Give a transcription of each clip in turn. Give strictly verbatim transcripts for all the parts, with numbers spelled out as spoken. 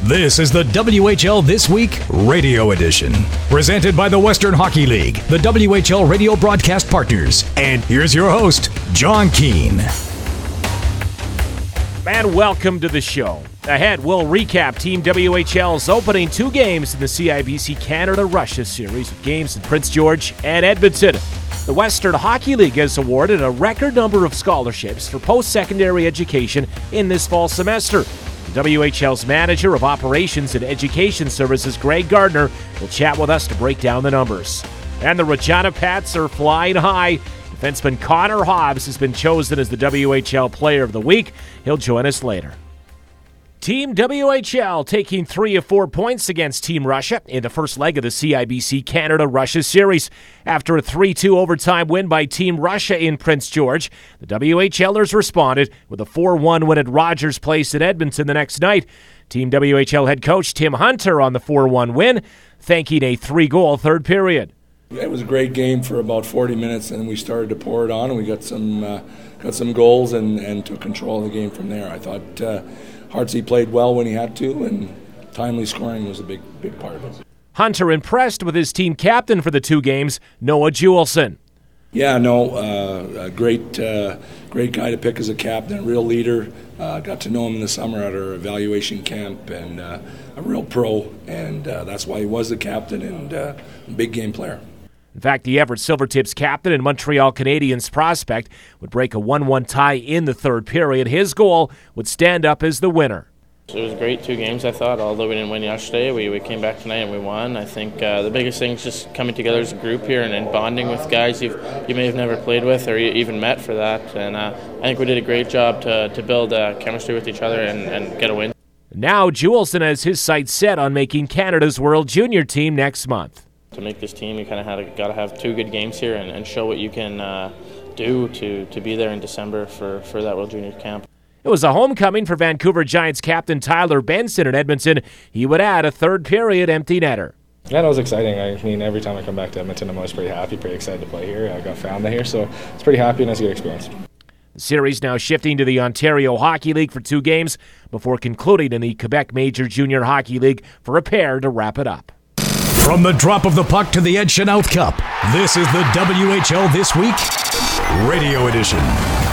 This is the W H L This Week Radio Edition, presented by the Western Hockey League, the W H L radio broadcast partners. And here's your host, John Keane. And welcome to the show. Ahead, we'll recap Team W H L's opening two games in the C I B C Canada-Russia series with games in Prince George and Edmonton. The Western Hockey League has awarded a record number of scholarships for post-secondary education in this fall semester. W H L's Manager of Operations and Education Services, Greg Gardner, will chat with us to break down the numbers. And the Regina Pats are flying high. Defenseman Connor Hobbs has been chosen as the W H L Player of the Week. He'll join us later. Team W H L taking three of four points against Team Russia in the first leg of the C I B C Canada-Russia series. After a three two overtime win by Team Russia in Prince George, the WHLers responded with a four one win at Rogers Place in Edmonton the next night. Team W H L head coach Tim Hunter on the four one win, thanking a three-goal third period. It was a great game for about forty minutes, and we started to pour it on, and we got some uh, got some goals and, and took control of the game from there. I thought uh, Hartsey played well when he had to, and timely scoring was a big, big part of it. Hunter impressed with his team captain for the two games, Noah Juleson. Yeah, no, uh, a great, uh, great guy to pick as a captain, a real leader. Uh, got to know him in the summer at our evaluation camp, and uh, a real pro, and uh, that's why he was the captain and uh, a big game player. In fact, the Everett Silvertips captain and Montreal Canadiens prospect would break a one one tie in the third period. His goal would stand up as the winner. It was great, two games, I thought. Although we didn't win yesterday, we, we came back tonight and we won. I think uh, the biggest thing is just coming together as a group here and, and bonding with guys you've, you may have never played with or even met for that. And uh, I think we did a great job to, to build uh, chemistry with each other and, and get a win. Now Juleson has his sights set on making Canada's World Junior team next month. To make this team, you kind of had got to have two good games here and, and show what you can uh, do to, to be there in December for, for that World Junior camp. It was a homecoming for Vancouver Giants captain Tyler Benson in Edmonton. He would add a third period empty netter. Yeah, it was exciting. I mean, every time I come back to Edmonton, I'm always pretty happy, pretty excited to play here. I got family here, so it's pretty happy and it's a good experience. The series now shifting to the Ontario Hockey League for two games before concluding in the Quebec Major Junior Hockey League for a pair to wrap it up. From the drop of the puck to the Ed Chenault Cup, this is the W H L This Week Radio Edition.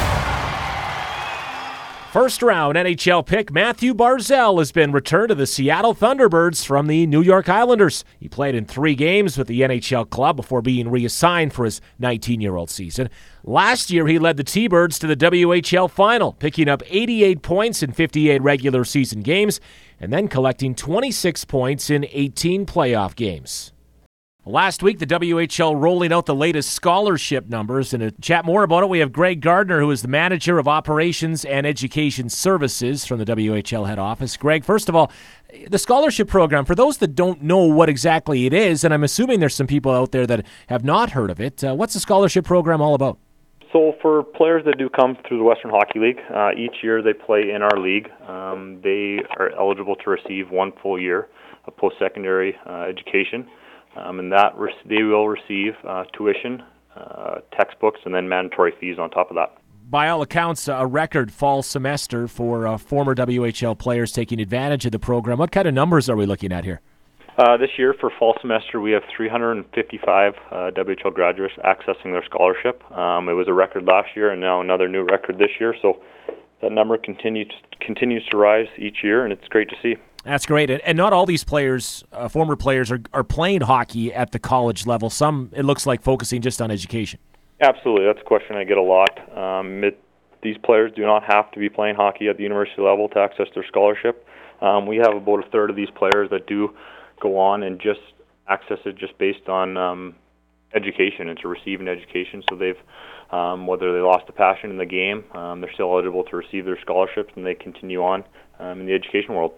First round N H L pick Matthew Barzal has been returned to the Seattle Thunderbirds from the New York Islanders. He played in three games with the N H L club before being reassigned for his nineteen-year-old season. Last year, he led the T-Birds to the W H L final, picking up eighty-eight points in fifty-eight regular season games and then collecting twenty-six points in eighteen playoff games. Last week, the W H L rolling out the latest scholarship numbers. And to chat more about it, we have Greg Gardner, who is the Manager of Operations and Education Services from the W H L head office. Greg, first of all, the scholarship program, for those that don't know what exactly it is, and I'm assuming there's some people out there that have not heard of it, uh, what's the scholarship program all about? So for players that do come through the Western Hockey League, uh, each year they play in our league. Um, they are eligible to receive one full year of post-secondary uh, education. Um, and that re- they will receive uh, tuition, uh, textbooks, and then mandatory fees on top of that. By all accounts, a record fall semester for uh, former W H L players taking advantage of the program. What kind of numbers are we looking at here? Uh, this year, for fall semester, we have three hundred fifty-five uh, W H L graduates accessing their scholarship. Um, it was a record last year, and now another new record this year. So that number continues continues to rise each year, and it's great to see. That's great. And not all these players, uh, former players, are, are playing hockey at the college level. Some, it looks like, focusing just on education. Absolutely. That's a question I get a lot. Um, it, these players do not have to be playing hockey at the university level to access their scholarship. Um, we have about a third of these players that do go on and just access it just based on um, education and to receive an education. So they've, um, whether they lost the passion in the game, um, they're still eligible to receive their scholarships and they continue on um, in the education world.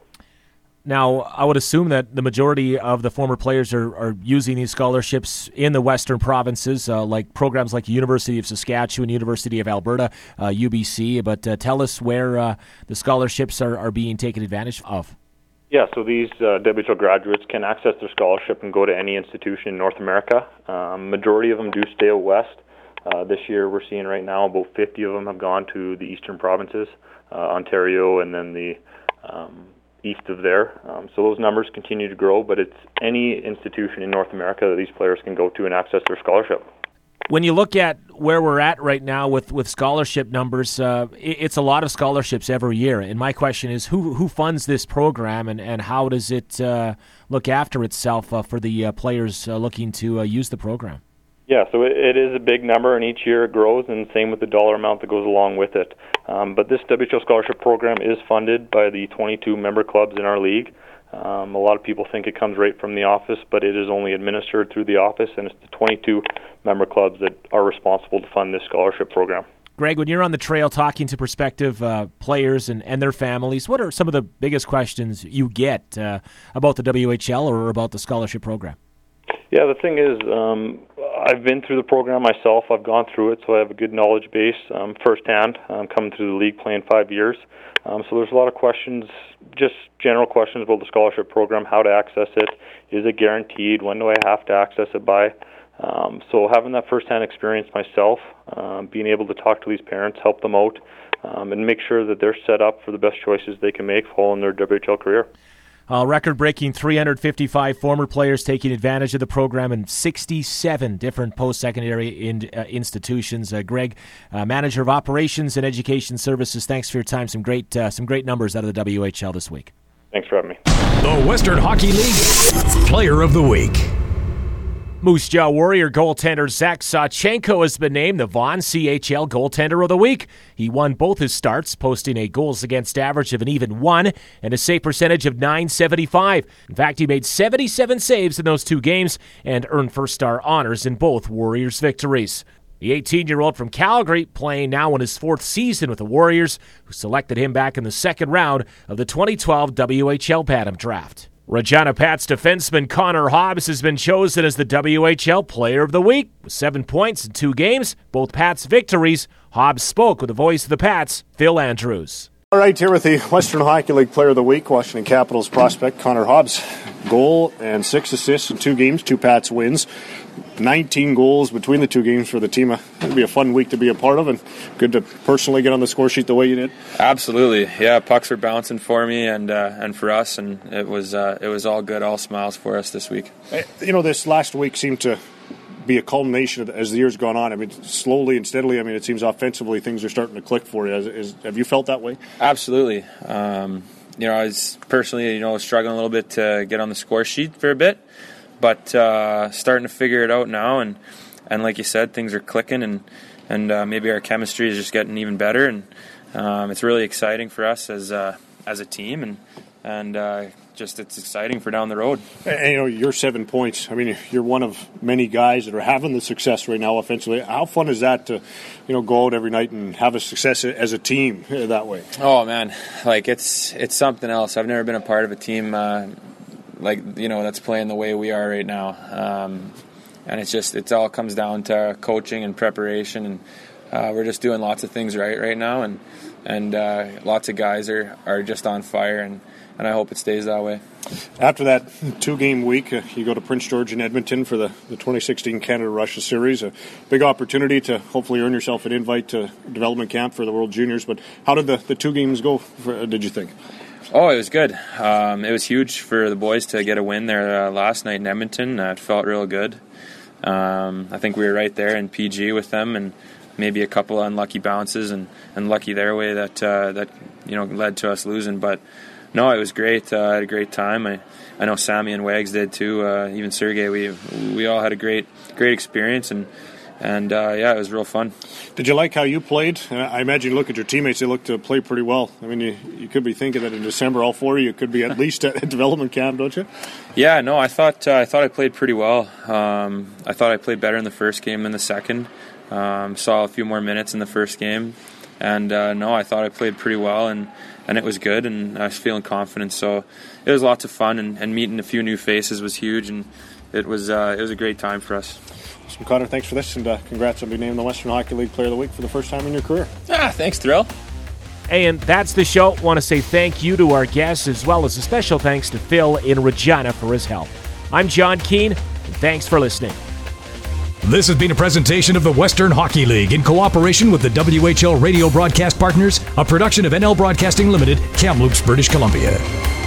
Now, I would assume that the majority of the former players are, are using these scholarships in the western provinces, uh, like programs like University of Saskatchewan, University of Alberta, uh, U B C. But uh, tell us where uh, the scholarships are, are being taken advantage of. Yeah, so these uh, W H L graduates can access their scholarship and go to any institution in North America. Um, majority of them do stay out west. Uh, this year we're seeing right now about fifty of them have gone to the eastern provinces, uh, Ontario, and then the um, east of there. Um, so those numbers continue to grow, but it's any institution in North America that these players can go to and access their scholarship. When you look at where we're at right now with, with scholarship numbers, uh, it's a lot of scholarships every year. And my question is, who who funds this program, and, and how does it uh, look after itself uh, for the uh, players uh, looking to uh, use the program? Yeah, so it, it is a big number, and each year it grows, and same with the dollar amount that goes along with it. Um, but this W H L scholarship program is funded by the twenty-two member clubs in our league. Um, a lot of people think it comes right from the office, but it is only administered through the office, and it's the twenty-two member clubs that are responsible to fund this scholarship program. Greg, when you're on the trail talking to prospective uh, players and, and their families, what are some of the biggest questions you get uh, about the W H L or about the scholarship program? Yeah, the thing is, um, I've been through the program myself. I've gone through it, so I have a good knowledge base um, firsthand, um, coming through the league, playing five years. Um, so there's a lot of questions, just general questions about the scholarship program, how to access it, is it guaranteed, when do I have to access it by? Um, so having that firsthand experience myself, um, being able to talk to these parents, help them out, um, and make sure that they're set up for the best choices they can make following their W H L career. Uh, record-breaking three hundred fifty-five former players taking advantage of the program in sixty-seven different post-secondary in, uh, institutions. Uh, Greg, uh, Manager of Operations and Education Services, thanks for your time. Some great uh, some great numbers out of the W H L this week. Thanks for having me. The Western Hockey League Player of the Week. Moose Jaw Warrior goaltender Zach Sawchenko has been named the Vaughan C H L Goaltender of the Week. He won both his starts, posting a goals against average of an even one and a save percentage of nine seventy-five. In fact, he made seventy-seven saves in those two games and earned first star honors in both Warriors victories. The eighteen-year-old from Calgary, playing now in his fourth season with the Warriors, who selected him back in the second round of the twenty twelve W H L Bantam Draft. Regina Pats defenseman Connor Hobbs has been chosen as the W H L Player of the Week. With seven points in two games, both Pats victories, Hobbs spoke with the voice of the Pats, Phil Andrews. All right, here with the Western Hockey League Player of the Week, Washington Capitals prospect Connor Hobbs. Goal and six assists in two games, two Pats wins. nineteen goals between the two games for the team. It'll be a fun week to be a part of, and good to personally get on the score sheet the way you did. Absolutely, yeah. Pucks were bouncing for me and uh, and for us, and it was uh, it was all good, all smiles for us this week. You know, this last week seemed to be a culmination as the year's gone on. I mean, slowly and steadily. I mean, it seems offensively things are starting to click for you. Is, is, have you felt that way? Absolutely. Um, you know, I was personally, you know, struggling a little bit to get on the score sheet for a bit. But uh, starting to figure it out now, and, and like you said, things are clicking, and and uh, maybe our chemistry is just getting even better, and um, it's really exciting for us as uh, as a team, and and uh, just it's exciting for down the road. And, you know, you're seven points. I mean, you're one of many guys that are having the success right now offensively. How fun is that to, you know, go out every night and have a success as a team that way? Oh man, like it's it's something else. I've never been a part of a team. Uh, like, you know, that's playing the way we are right now. Um, and it's just, it all comes down to coaching and preparation, and uh, we're just doing lots of things right right now, and and uh, lots of guys are, are just on fire, and, and I hope it stays that way. After that two-game week, uh, you go to Prince George and Edmonton for the, the twenty sixteen Canada Russia Series, a big opportunity to hopefully earn yourself an invite to development camp for the World Juniors. But how did the, the two games go, for, did you think? Oh, it was good. Um, it was huge for the boys to get a win there uh, last night in Edmonton. Uh, it felt real good. Um, I think we were right there in P G with them, and maybe a couple of unlucky bounces and, and lucky their way that uh, that you know led to us losing. But no, it was great. Uh, I had a great time. I, I know Sammy and Wags did too. Uh, even Sergey. We we all had a great great experience, and and uh, yeah, it was real fun. Did you like how you played? I imagine you look at your teammates; they look to play pretty well. I mean, you, you could be thinking that in December, all four of you could be at least at development camp, don't you? Yeah, no, I thought uh, I thought I played pretty well. Um, I thought I played better in the first game than the second. Um, saw a few more minutes in the first game, and uh, no, I thought I played pretty well, and, and it was good, and I was feeling confident. So it was lots of fun, and, and meeting a few new faces was huge, and it was uh, it was a great time for us. So Connor, thanks for this, and uh, congrats on being named the Western Hockey League Player of the Week for the first time in your career. Ah, thanks, Thrill. And that's the show. Want to say thank you to our guests, as well as a special thanks to Phil in Regina for his help. I'm John Keane, and thanks for listening. This has been a presentation of the Western Hockey League in cooperation with the W H L Radio Broadcast Partners, a production of N L Broadcasting Limited, Kamloops, British Columbia.